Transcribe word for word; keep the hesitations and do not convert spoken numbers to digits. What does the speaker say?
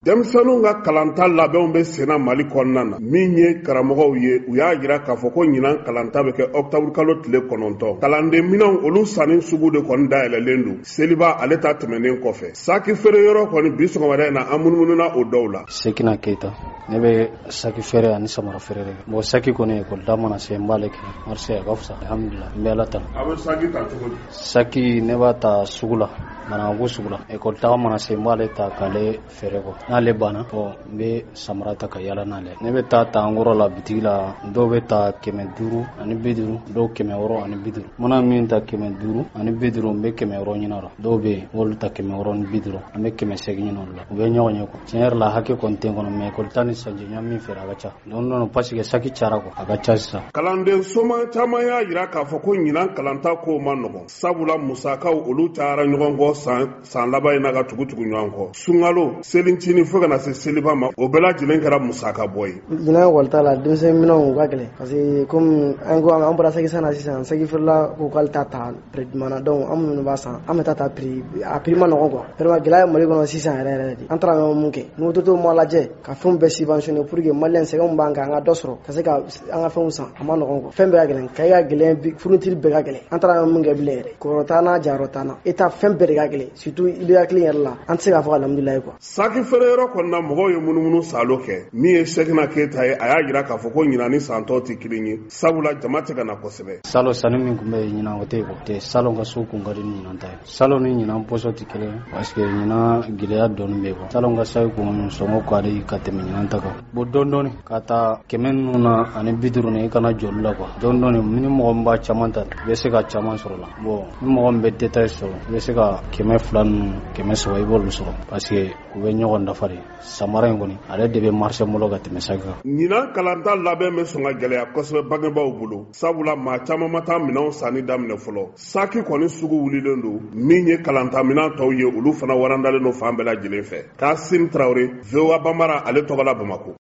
denmisɛnninw ka kalanta labɛnw bɛ senna Mali kɔnɔna na min ye karamɔgɔw ye u y'a jira k'a fɔ ko ɲinan kalanta bɛ kɛ octobre kalo tile kɔnɔntɔn. Kalanden minɛnw olu sanni sugu de kɔni dayɛlɛlen don. Seliba ale ta tɛmɛnen kɔfɛ. Saki feere yɔrɔ kɔni bi sɔgɔmada in na an munumununa o dɔw la. Sekina Keita ne bɛ saki feere ani samara feere de kɛ. Bon saki kɔni école da mana se n b'ale kɛ. Marché a ka fisa alhamdulillah n bɛ Ala tanu. A bɛ saki ta cogo di? Saki ne b'a ta sugu la. Manako sugu la école taga mana se n b'ale ta k'ale feere kɔ. N'ale banna bon n bɛ samara ta ka yala n'ale. Ne bɛ taa ta an kɔrɔ la bitigi la dɔw bɛ ta kɛmɛ duuru ani bi duuru dɔw kɛmɛ wɔɔrɔ ani bi duuru. Mana min ta kɛmɛ duuru ani bi duuru n bɛ kɛmɛ wɔɔrɔ ɲini o la. Dɔw bɛ yen olu ta kɛmɛ wɔɔrɔ ni bi duuru an bɛ kɛmɛ seegin ɲini olu la. U bɛ ɲɔgɔn ye quoi. Tiɲɛ yɛrɛ la hakɛ kɔni tɛ n kɔnɔ mais école ta ni sanji ɲa min feere a ka ca. Donc non parce que saki cayara quoi a ka ca sisan. Kalanden soma caman y'a jira k'a fɔ ko ɲinan kalanta ko ma nɔgɔn. Sabula musakaw olu cayara ɲɔgɔn kɔ san san laban in na ka tugu tugu ɲɔgɔn kɔ. Sunkalo selincini fo ka na se seliba ma o bɛɛ lajɛlen kɛra musaka bɔ ye. Ɲinan école ta la denmisɛnnin minɛnw ka gɛlɛn parce que comme an ko an bɔra saki san na sisan saki feerela ko k'ale ta ta prix mana donc an minnu b'a san an bɛ taa ta prix a prix ma nɔgɔn quoi. Vraiment gɛlɛya Mali kɔnɔ sisan yɛrɛ yɛrɛ de. An taara ɲɔgɔn mun kɛ n'o to to ma lajɛ ka fɛnw bɛɛ subventionner pour que maliyɛn sɛgɛnw b'an kan an ka dɔ sɔrɔ ka se ka an ka fɛnw san a ma nɔgɔn quoi. Fɛn bɛɛ ka gɛlɛn kayi ka gɛlɛn fourniture bɛɛ ka gɛlɛn. An taara ɲɔgɔn mun kɛ bilen yɛrɛ kɔrɔ t'an na jayɔrɔ t'an na état fɛn bɛɛ de ka gɛlɛn surtout i bɛ hakili yɛrɛ la an tɛ se k'a fɔ alhamdulilayi quoi. Saki feere yɔrɔ kɔnɔna mɔgɔw ye munumunu salo kɛ min ye Sekina Keita ye a y'a jira k'a fɔ ko ɲinan ni san tɔw tɛ kelen ye sabula jama tɛ ka na kosɛbɛ. Salo sanni min tun bɛ ɲinan o tɛ yen tɛ salon ka so kun ka di ni ɲinan ta ye. Salon ni ɲinan pɔsɔn tɛ kelen ye parce que ɲinan gɛlɛya dɔɔni bɛ yen. Salon ka saki kun sɔngɔ ka di ka tɛmɛ ɲinan ta kan. Bon dɔɔni dɔɔni ka taa kɛmɛ ninnu na ani bi duuru ni i kana joli la quoi. Dɔɔni dɔɔni ni mɔgɔ min b'a caman ta i bɛ se ka caman sɔrɔ la. Bon ni mɔgɔ min bɛ détail sɔrɔ i bɛ se ka kɛmɛ fila ninnu kɛmɛ saba i b'olu sɔrɔ parce que u bɛ ɲɔgɔn dafa de. Samara in kɔni ale de bɛ marché bolo ka tɛmɛ saki kan. Ɲinan kalanta labɛn bɛ sɔn ka gɛlɛya kosɛbɛ bangebaaw bolo sabula maa caman ma taa minɛnw sanni daminɛ fɔlɔ. Saki kɔni sugu wulilen don min ye kalanta minɛn tɔw ye olu fana warandalen don fan bɛɛ lajɛlen fɛ. Kasim Traoré V O A Banbara ale tɔgɔ la Bamakɔ.